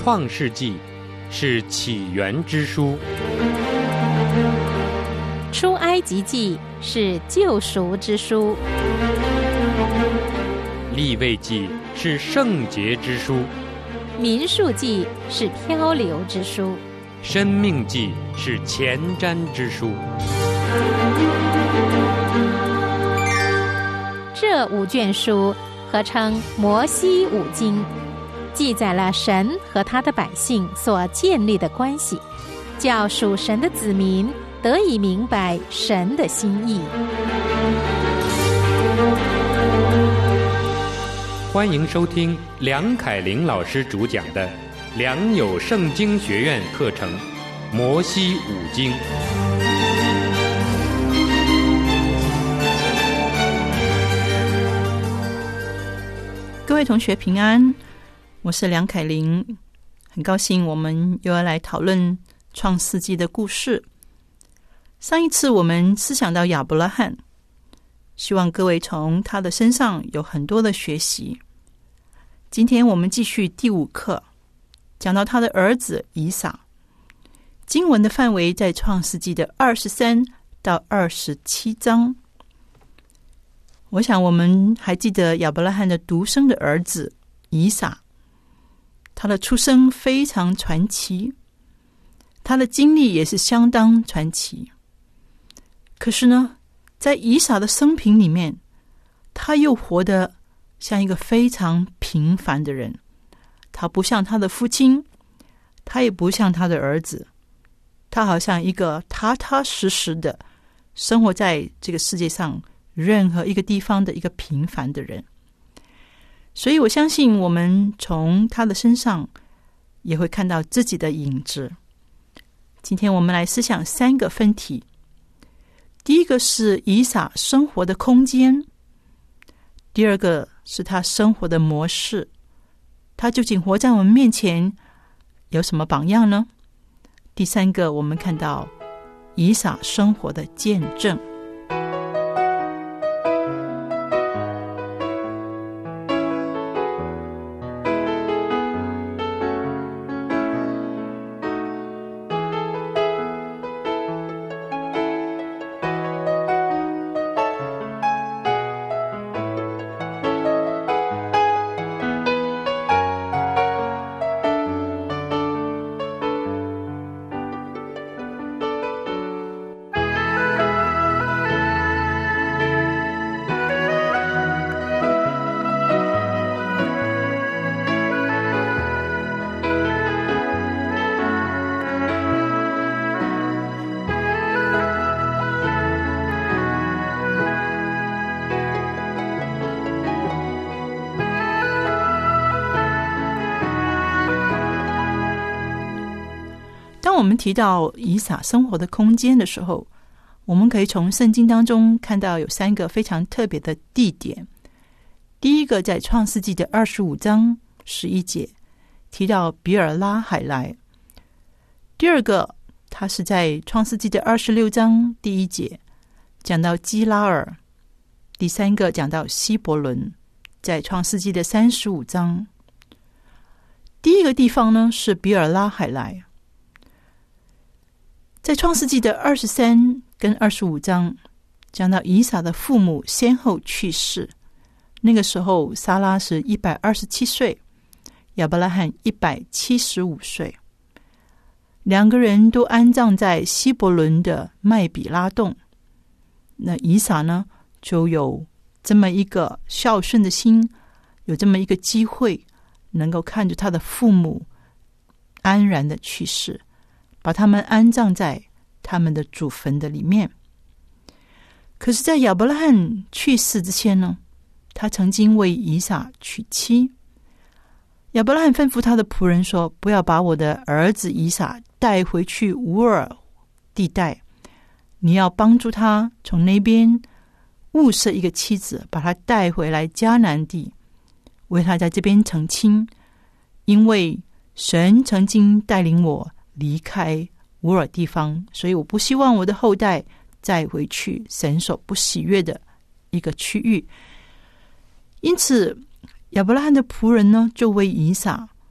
创世纪是起源之书， 出埃及记是救赎之书， 利未记是圣洁之书， 民数记是漂流之书， 申命记是前瞻之书。 这5卷书合称摩西五经，记载了神和他的百姓所建立的关系，叫属神的子民得以明白神的心意。 欢迎收听梁凯玲老师主讲的良友圣经学院课程《摩西五经》。 各位同学平安，我是梁凯玲，很高兴我们又要来讨论创世纪的故事。上一次我们思想到亚伯拉罕，希望各位从他的身上有很多的学习。今天我们继续第5课，讲到他的儿子以撒。经文的范围在创世纪的23到27章。我想我们还记得亚伯拉罕的独生的儿子以撒，他的出生非常传奇，他的经历也是相当传奇。可是呢，在以撒的生平里面，他又活得像一个非常平凡的人。他不像他的父亲，他也不像他的儿子，他好像一个踏踏实实的生活在这个世界上任何一个地方的一个平凡的人。所以我相信我们从他的身上也会看到自己的影子。今天我们来思想3个分题。第一个是以撒生活的空间，第二个是他生活的模式，他究竟活在我们面前有什么榜样呢？第3个我们看到以撒生活的见证。当我们提到以撒生活的空间的时候，我们可以从圣经当中看到有3个非常特别的地点。第一个在创世纪的25章11节提到比尔拉海莱，第二个他是在创世纪的26章第1节讲到基拉尔，第3个讲到希伯伦，在创世纪的35章。第一个地方呢是比尔拉海莱，在创世纪的23跟25章讲到以撒的父母先后去世，那个时候撒拉是127岁，亚伯拉罕175岁，两个人都安葬在希伯伦的麦比拉洞。那以撒呢就有这么一个孝顺的心，有这么一个机会能够看着他的父母安然的去世，把他们安葬在他们的祖坟的里面。可是在亚伯拉罕去世之前呢，他曾经为以撒娶妻。亚伯拉罕吩咐他的仆人说，不要把我的儿子以撒带回去乌尔地带，你要帮助他从那边物色一个妻子，把他带回来迦南地，为他在这边成亲，因为神曾经带领我离开乌尔地方，所以我不希望我的后代再回去神所不喜悦的一个区域。因此亚伯拉罕的仆人呢，就为以撒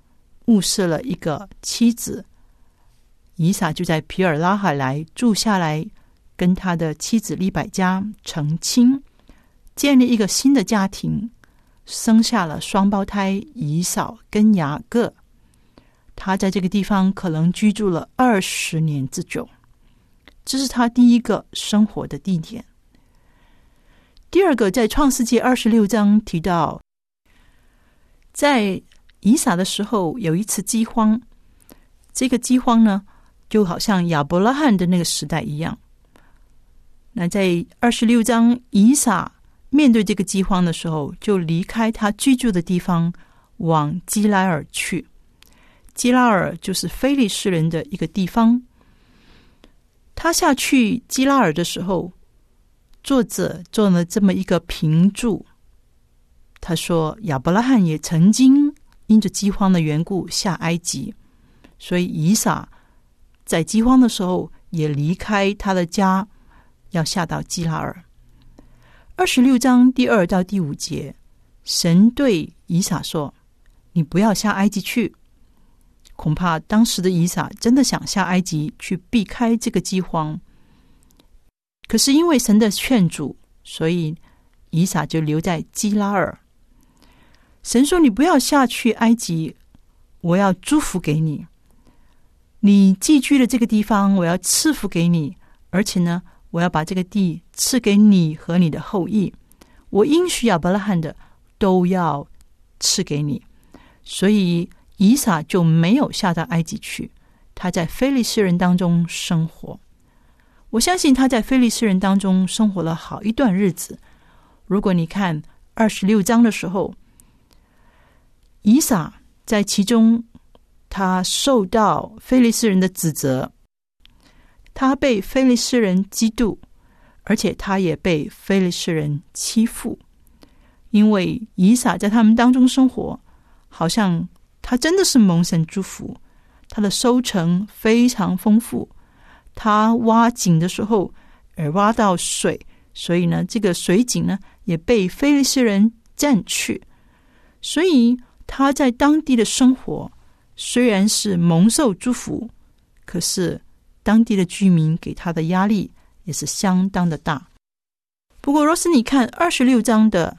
物色了一个妻子，以撒就在皮尔拉海来住下来，跟他的妻子利百加成亲，建立一个新的家庭，生下了双胞胎以扫跟雅各。他在这个地方可能居住了20年之久，这是他第一个生活的地点。第二个，在创世纪26章提到，在以撒的时候有一次饥荒，这个饥荒呢就好像亚伯拉罕的那个时代一样。那在26章，以撒面对这个饥荒的时候，就离开他居住的地方，往基拉尔去。基拉尔就是非利士人的一个地方。他下去基拉尔的时候，作者做了这么一个评注，他说亚伯拉罕也曾经因着饥荒的缘故下埃及，所以以撒在饥荒的时候也离开他的家，要下到基拉尔。26章第2到第5节，神对以撒说，你不要下埃及去。恐怕当时的以撒真的想下埃及去避开这个饥荒，可是因为神的劝阻，所以以撒就留在基拉尔。神说，你不要下去埃及，我要祝福给你，你寄居的这个地方我要赐福给你，而且呢，我要把这个地赐给你和你的后裔，我应许亚伯拉罕的都要赐给你。所以以撒就没有下到埃及去，他在非利士人当中生活。我相信他在非利士人当中生活了好一段日子。如果你看26章的时候，以撒在其中，他受到非利士人的指责，他被非利士人嫉妒，而且他也被非利士人欺负。因为以撒在他们当中生活，好像他真的是蒙神祝福，他的收成非常丰富，他挖井的时候挖到水，所以呢，这个水井呢也被非利士人占去，所以他在当地的生活虽然是蒙受祝福，可是当地的居民给他的压力也是相当的大。不过若是你看26章的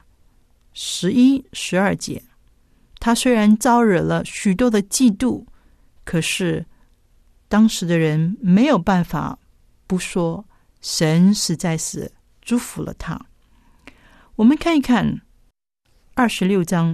11、12节，他虽然招惹了许多的嫉妒，可是当时的人没有办法不说神实在是祝福了他。我们看一看26章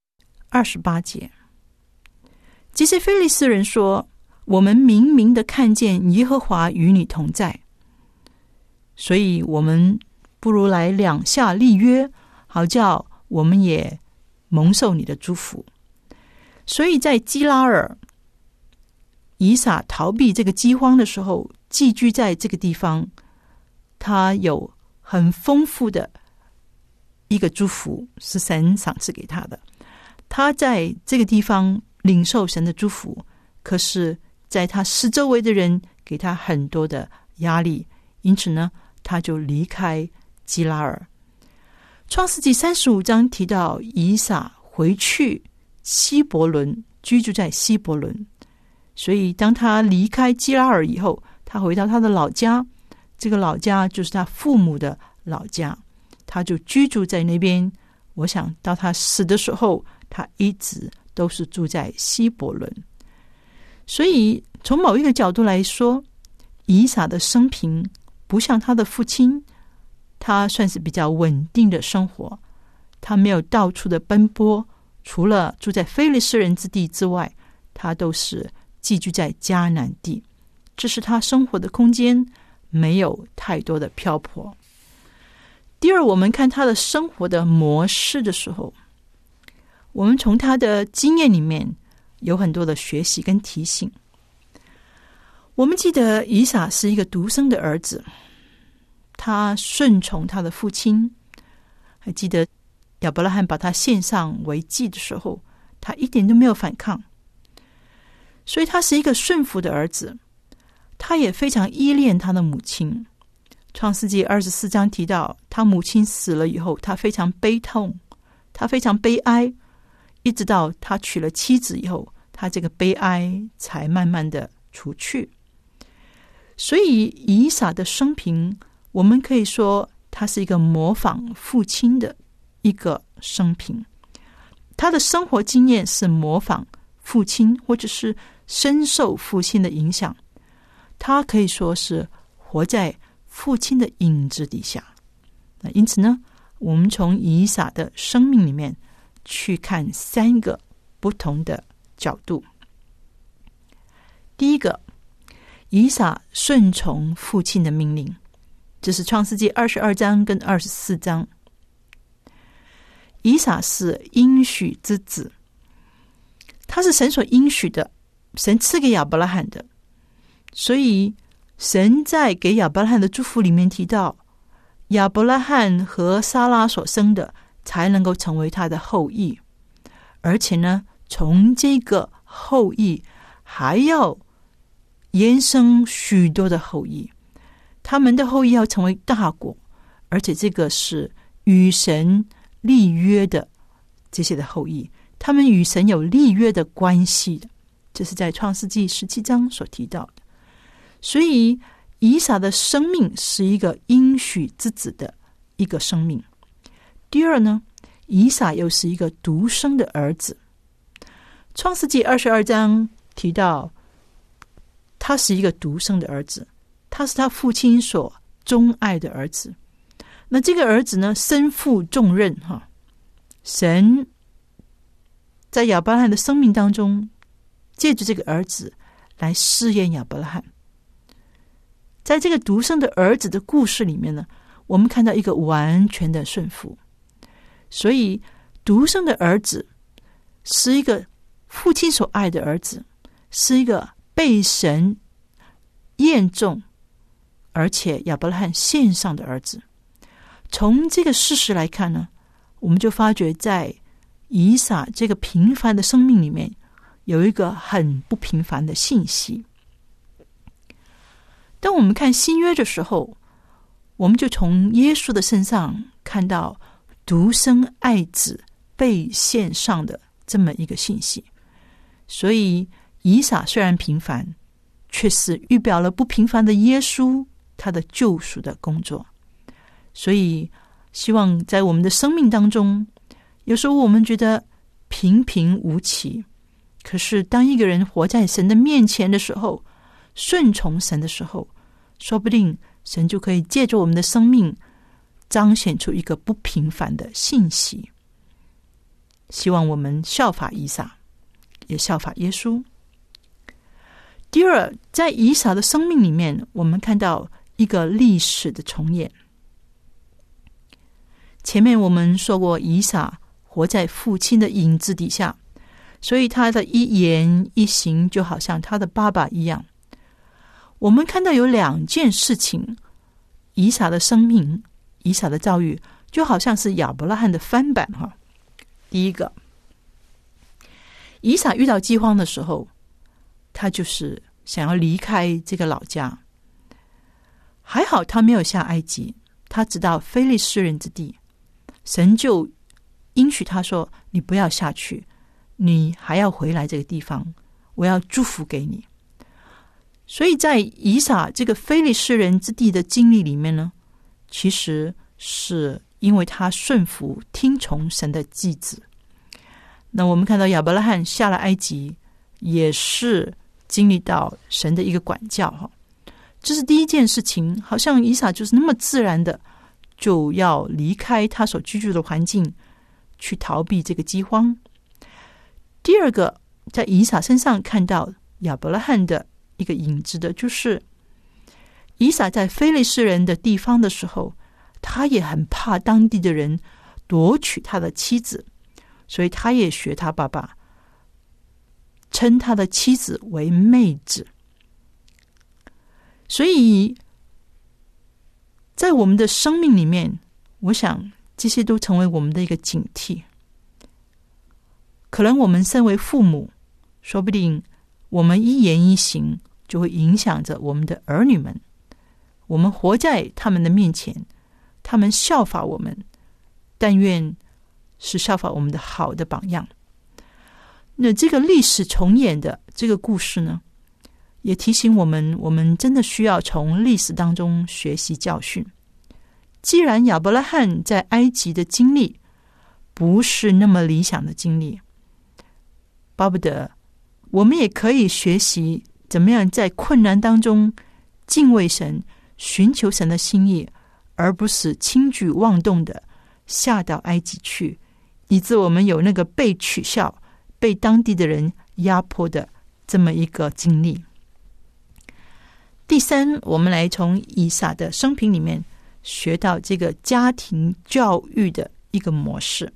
28节，这些非利士人说，我们明明的看见耶和华与你同在，所以我们不如来两下立约，好叫我们也蒙受你的祝福。所以在基拉尔，以撒逃避这个饥荒的时候，寄居在这个地方，他有很丰富的一个祝福，是神赏赐给他的。他在这个地方领受神的祝福，可是在他四周围的人给他很多的压力，因此呢，他就离开基拉尔。创世纪35章提到以撒回去希伯伦，居住在希伯伦，所以当他离开基拉尔以后，他回到他的老家，这个老家就是他父母的老家，他就居住在那边。我想到他死的时候，他一直都是住在希伯伦。所以从某一个角度来说，以撒的生平不像他的父亲，他算是比较稳定的生活，他没有到处的奔波，除了住在非利士人之地之外，他都是寄居在迦南地，这是他生活的空间，没有太多的漂泊。第二，我们看他的生活的模式的时候，我们从他的经验里面有很多的学习跟提醒。我们记得以撒是一个独生的儿子，他顺从他的父亲，还记得亚伯拉罕把他献上为祭的时候，他一点都没有反抗，所以他是一个顺服的儿子。他也非常依恋他的母亲。创世纪24章提到，他母亲死了以后，他非常悲痛，他非常悲哀，一直到他娶了妻子以后， 他这个悲哀才慢慢的除去。所以以撒的生平，我们可以说他是一个模仿父亲的一个生平，他的生活经验是模仿父亲，或者是深受父亲的影响，他可以说是活在父亲的影子底下。那因此呢，我们从以撒的生命里面去看3个不同的角度。第一个，以撒顺从父亲的命令，这是创世纪22章跟24章。以撒是应许之子，他是神所应许的，神赐给亚伯拉罕的。所以神在给亚伯拉罕的祝福里面提到，亚伯拉罕和撒拉所生的才能够成为他的后裔，而且呢，从这个后裔还要延伸许多的后裔，他们的后裔要成为大国，而且这个是与神立约的这些的后裔，他们与神有立约的关系的，这是在创世纪17章所提到的。所以以撒的生命是一个应许之子的一个生命。第二呢，以撒又是一个独生的儿子。创世纪22章提到他是一个独生的儿子，他是他父亲所钟爱的儿子。那这个儿子呢，身负重任哈。神在亚伯拉罕的生命当中，借着这个儿子来试验亚伯拉罕。在这个独生的儿子的故事里面呢，我们看到一个完全的顺服。所以独生的儿子是一个父亲所爱的儿子，是一个被神验中而且亚伯拉罕献上的儿子。从这个事实来看呢，我们就发觉在以撒这个平凡的生命里面，有一个很不平凡的信息。当我们看新约的时候，我们就从耶稣的身上看到独生爱子被献上的这么一个信息。所以以撒虽然平凡，却是预表了不平凡的耶稣他的救赎的工作。所以希望在我们的生命当中，有时候我们觉得平平无奇，可是当一个人活在神的面前的时候，顺从神的时候，说不定神就可以借着我们的生命彰显出一个不平凡的信息。希望我们效法以撒，也效法耶稣。第二，在以撒的生命里面，我们看到一个历史的重演。前面我们说过，以撒活在父亲的影子底下，所以他的一言一行就好像他的爸爸一样。我们看到有2件事情，以撒的生命，以撒的遭遇就好像是亚伯拉罕的翻版哈。第一个，以撒遇到饥荒的时候，他就是想要离开这个老家。还好他没有下埃及，他直到非利士人之地，神就应许他说，你不要下去，你还要回来这个地方，我要祝福给你。所以在以撒这个非利士人之地的经历里面呢，其实是因为他顺服听从神的祭旨。那我们看到亚伯拉罕下了埃及，也是经历到神的一个管教哈。这是第一件事情，好像以撒就是那么自然的就要离开他所居住的环境，去逃避这个饥荒。第二个，在以撒身上看到亚伯拉罕的一个影子的，就是以撒在非利士人的地方的时候，他也很怕当地的人夺取他的妻子，所以他也学他爸爸，称他的妻子为妹子。所以在我们的生命里面，我想这些都成为我们的一个警惕。可能我们身为父母，说不定我们一言一行就会影响着我们的儿女们。我们活在他们的面前，他们效法我们，但愿是效法我们的好的榜样。 那这个历史重演的这个故事呢，也提醒我们真的需要从历史当中学习教训。既然亚伯拉罕在埃及的经历不是那么理想的经历，巴不得我们也可以学习怎么样在困难当中敬畏神，寻求神的心意，而不是轻举妄动的下到埃及去，以致我们有那个被取笑、被当地的人压迫的这么一个经历。第三，我们来从以撒的生平里面学到这个家庭教育的一个模式。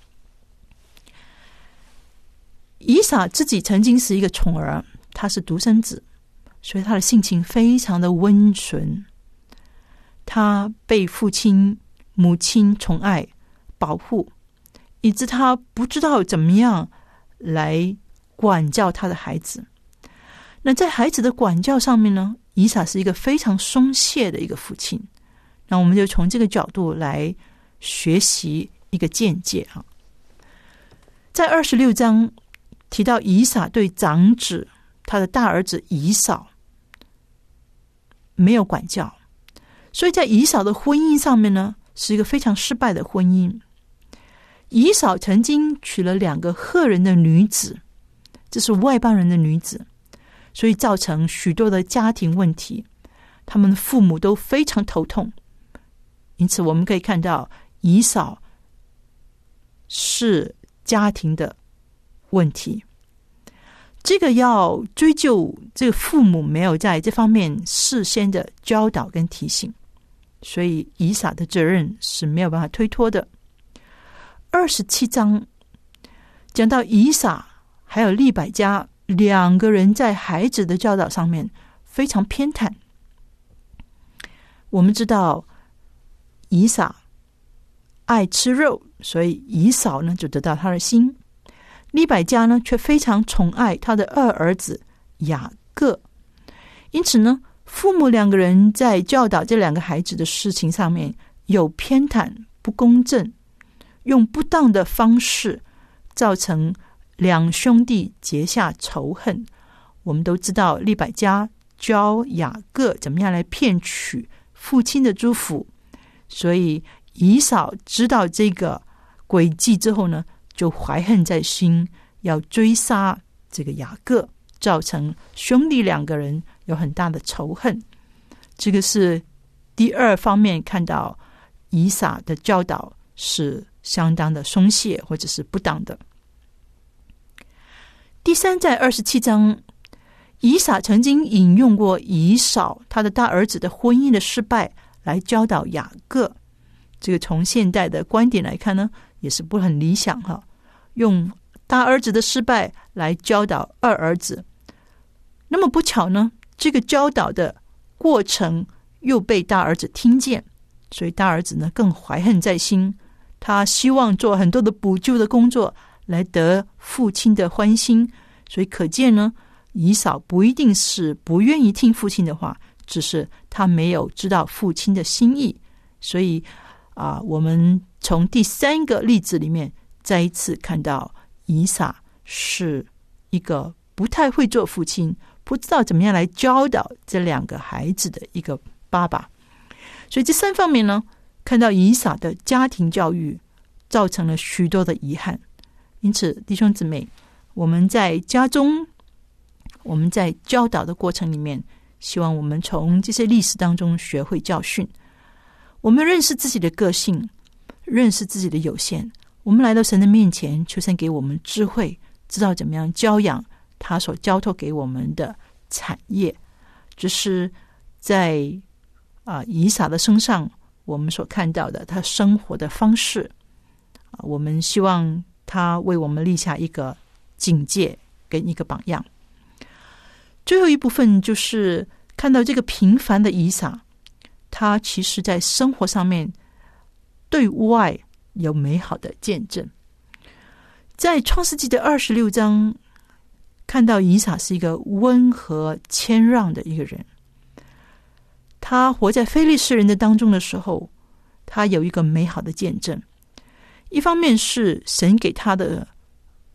以撒自己曾经是一个宠儿，他是独生子，所以他的性情非常的温顺。他被父亲、母亲宠爱、保护，以致他不知道怎么样来管教他的孩子。那在孩子的管教上面呢，以撒是一个非常松懈的一个父亲。那我们就从这个角度来学习一个见解啊。在26章提到以撒对长子他的大儿子以扫没有管教，所以在以扫的婚姻上面呢，是一个非常失败的婚姻。以扫曾经娶了2个赫人的女子，这是外邦人的女子，所以造成许多的家庭问题，他们的父母都非常头痛。因此我们可以看到以扫是家庭的问题，这个要追究这个父母没有在这方面事先的教导跟提醒，所以以撒的责任是没有办法推脱的。27章讲到以撒还有利百加2个人在孩子的教导上面非常偏袒。我们知道以撒爱吃肉，所以以扫呢就得到他的心。利百加呢却非常宠爱他的2儿子雅各，因此呢父母2个人在教导这2个孩子的事情上面有偏袒、不公正，用不当的方式造成2兄弟结下仇恨。我们都知道利百加教雅各怎么样来骗取父亲的祝福，所以以扫知道这个诡计之后呢，就怀恨在心，要追杀这个雅各，造成兄弟2个人有很大的仇恨。这个是第2方面，看到以撒的教导是相当的松懈或者是不当的。第3，在27章，以撒曾经引用过以扫他的大儿子的婚姻的失败来教导雅各。这个从现代的观点来看呢，也是不很理想哈。用大儿子的失败来教导2儿子，那么不巧呢，这个教导的过程又被大儿子听见，所以大儿子呢更怀恨在心，他希望做很多的补救的工作来得父亲的欢心。所以可见呢，以扫不一定是不愿意听父亲的话，只是他没有知道父亲的心意。所以我们从第3个例子里面再一次看到以撒是一个不太会做父亲，不知道怎么样来教导这2个孩子的一个爸爸。所以这3方面呢，看到以撒的家庭教育造成了许多的遗憾。因此弟兄姊妹，我们在家中，我们在教导的过程里面，希望我们从这些历史当中学会教训。我们认识自己的个性，认识自己的有限，我们来到神的面前，求神给我们智慧，知道怎么样教养他所交托给我们的产业。这是在以撒的身上我们所看到的他生活的方式。我们希望他为我们立下一个警戒跟一个榜样。最后一部分就是看到这个平凡的以撒，他其实在生活上面对外有美好的见证。在创世纪的26章看到以撒是一个温和谦让的一个人。他活在非利士人的当中的时候，他有一个美好的见证。一方面是神给他的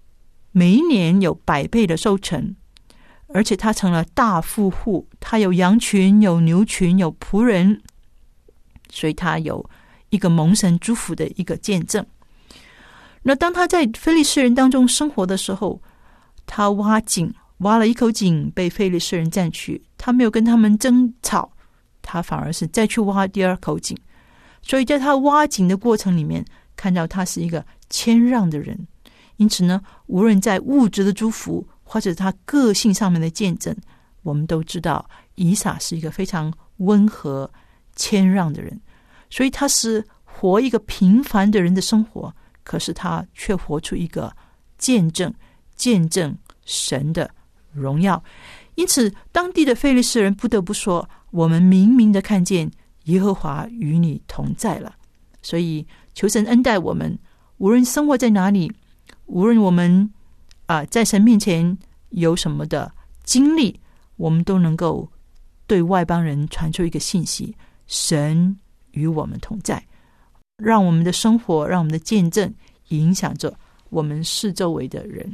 每一年有100倍的收成，而且他成了大富户，他有羊群，有牛群，有仆人，所以他有一个蒙神祝福的一个见证。那当他在非利士人当中生活的时候，他挖井，挖了一口井被非利士人占去，他没有跟他们争吵，他反而是再去挖第2口井。所以在他挖井的过程里面，看到他是一个谦让的人。因此呢，无论在物质的祝福或者他个性上面的见证，我们都知道以撒是一个非常温和谦让的人。所以他是活一个平凡的人的生活，可是他却活出一个见证神的荣耀。因此当地的非利士人不得不说，我们明明的看见耶和华与你同在了。所以求神恩待我们，无论生活在哪里，无论我们在神面前有什么的经历，我们都能够对外邦人传出一个信息，神与我们同在，让我们的生活，让我们的见证影响着我们四周围的人。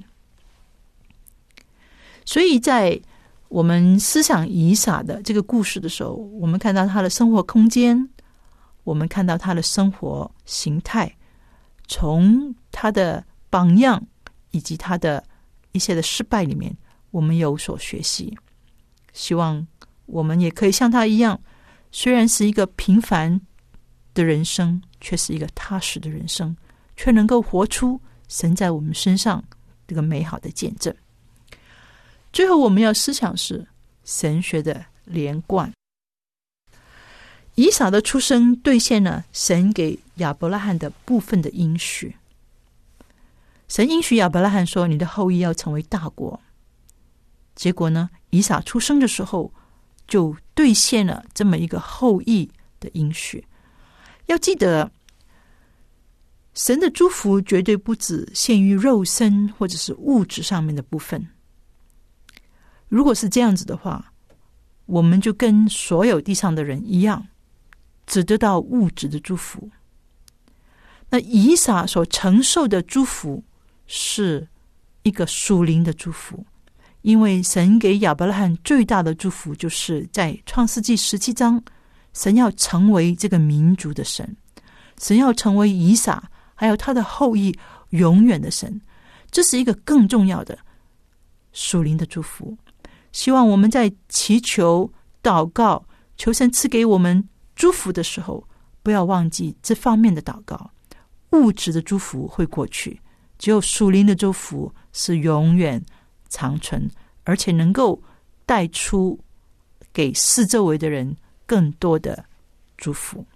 所以在我们思想以撒的这个故事的时候，我们看到他的生活空间，我们看到他的生活形态，从他的榜样以及他的一些的失败里面，我们有所学习。希望我们也可以像他一样，虽然是一个平凡的人生，却是一个踏实的人生，却能够活出神在我们身上这个美好的见证。最后我们要思想是神学的连贯。以撒的出生兑现了神给亚伯拉罕的部分的应许。神应许亚伯拉罕说，你的后裔要成为大国。结果呢，以撒出生的时候就兑现了这么一个后裔的应许。要记得，神的祝福绝对不只限于肉身或者是物质上面的部分。如果是这样子的话，我们就跟所有地上的人一样，只得到物质的祝福。那以撒所承受的祝福是一个属灵的祝福，因为神给亚伯拉罕最大的祝福就是在创世纪17章，神要成为这个民族的神，神要成为以撒还有他的后裔永远的神。这是一个更重要的属灵的祝福。希望我们在祈求祷告求神赐给我们祝福的时候，不要忘记这方面的祷告。物质的祝福会过去，只有属灵的祝福是永远长存，而且能够带出给四周围的人更多的祝福。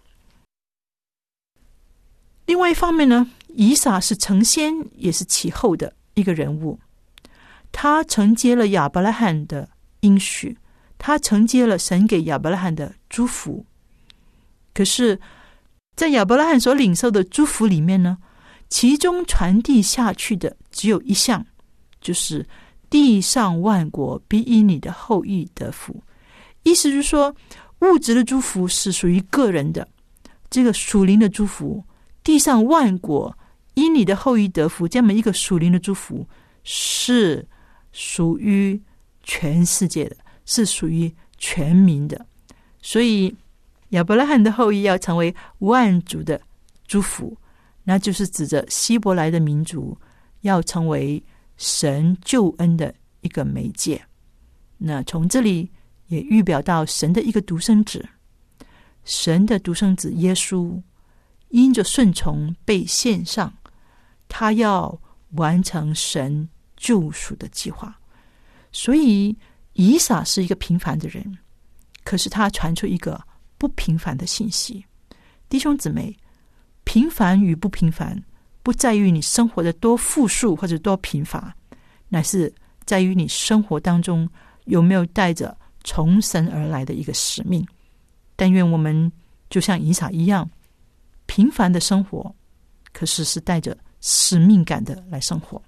另外一方面呢，以撒是承先也是其后的一个人物，他承接了亚伯拉罕的应许，他承接了神给亚伯拉罕的祝福。可是在亚伯拉罕所领受的祝福里面呢，其中传递下去的只有一项，就是地上万国必因你的后裔得福。意思就是说，物质的祝福是属于个人的，这个属灵的祝福，地上万国因你的后裔得福，这么一个属灵的祝福是属于全世界的，是属于全民的。所以亚伯拉罕的后裔要成为万族的祝福，那就是指着希伯来的民族要成为神救恩的一个媒介。那从这里也预表到神的一个独生子，神的独生子耶稣因着顺从被献上，他要完成神救赎的计划。所以以撒是一个平凡的人，可是他传出一个不平凡的信息。弟兄姊妹，平凡与不平凡不在于你生活的多富庶或者多贫乏，乃是在于你生活当中有没有带着从神而来的一个使命。但愿我们就像以撒一样，平凡的生活，可是是带着使命感的来生活。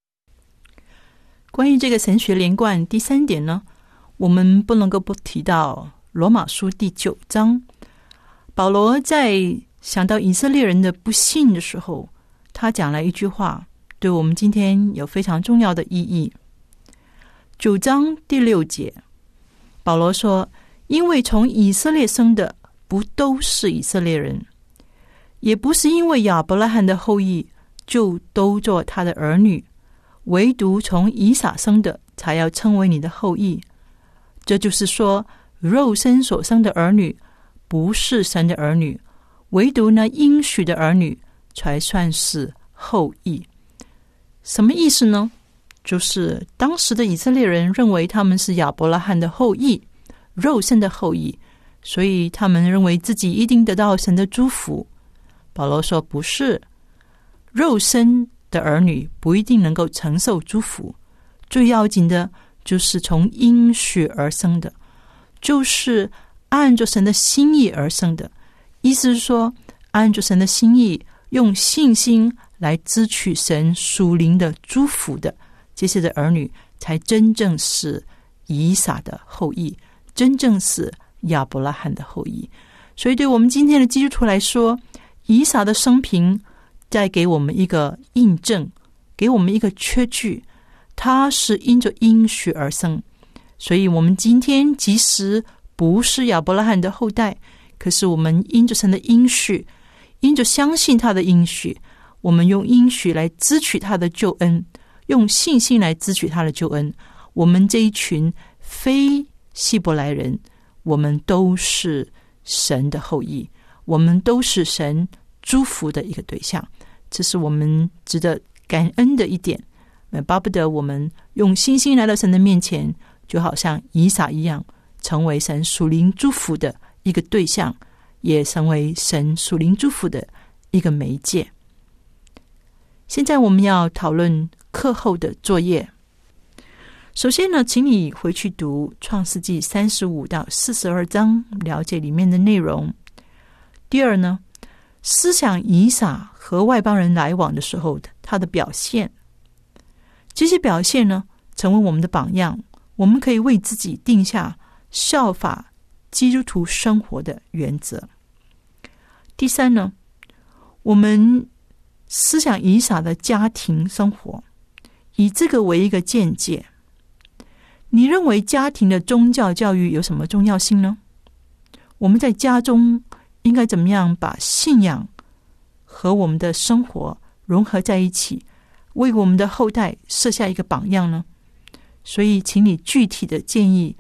关于这个神学连贯，第3点呢，我们不能够不提到罗马书第9章。保罗在想到以色列人的不信的时候，他讲了一句话， 对我们今天有非常重要的意义。9章第6节，保罗说，因为从以色列生的不都是以色列人，也不是因为亚伯拉罕的后裔就都做他的儿女，唯独从以撒生的才要称为你的后裔。这就是说，肉身所生的儿女不是神的儿女，唯独那应许的儿女才算是后裔。什么意思呢？就是当时的以色列人认为他们是亚伯拉罕的后裔，肉身的后裔，所以他们认为自己一定得到神的祝福。保罗说，不是，肉身的儿女不一定能够承受祝福，最要紧的就是从应许而生的，就是按着神的心意而生的。意思是说，按着神的心意，用信心来支取神属灵的祝福的，这些的儿女才真正是以撒的后裔，真正是亚伯拉罕的后裔。所以对我们今天的基督徒来说，以撒的生平再给我们一个印证，给我们一个确据，他是因着应许而生。所以我们今天即使不是亚伯拉罕的后代，可是我们因着神的应许，因着相信他的应许，我们用应许来支取他的救恩，用信心来支取他的救恩。我们这一群非希伯来人，我们都是神的后裔，我们都是神祝福的一个对象。这是我们值得感恩的一点。巴不得我们用信心来到神的面前，就好像以撒一样，成为神属灵祝福的一个对象，也成为神属灵祝福的一个媒介。现在我们要讨论课后的作业。首先呢，请你回去读创世纪35到42章，了解里面的内容。第二呢，思想以撒和外邦人来往的时候他的表现。这些表现呢，成为我们的榜样，我们可以为自己定下效法基督徒生活的原则。第三呢，我们思想以撒的家庭生活，以这个为一个见解。你认为家庭的宗教教育有什么重要性呢？我们在家中应该怎么样把信仰和我们的生活融合在一起，为我们的后代设下一个榜样呢？所以请你具体的建议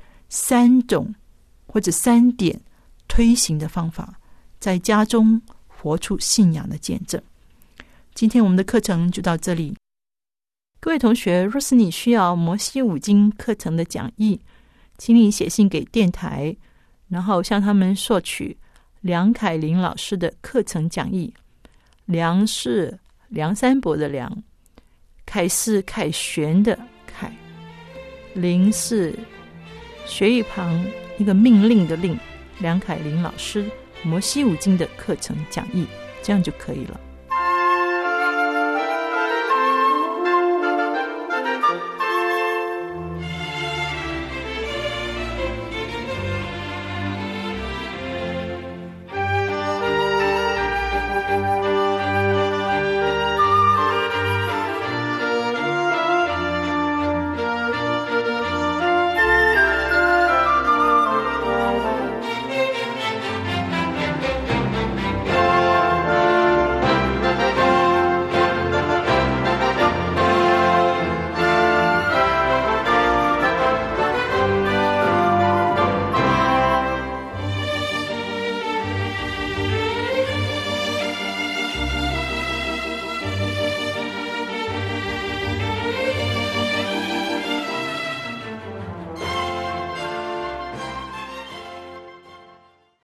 3种或者3点推行的方法，在家中活出信仰的见证。今天我们的课程就到这里。各位同学，若是你需要摩西五经课程的讲义，请你写信给电台，然后向他们索取梁凯琳老师的课程讲义。梁是梁山伯的梁，凯是凯旋的凯，琳是学一旁一个命令的令。梁凯琳老师摩西五经的课程讲义，这样就可以了。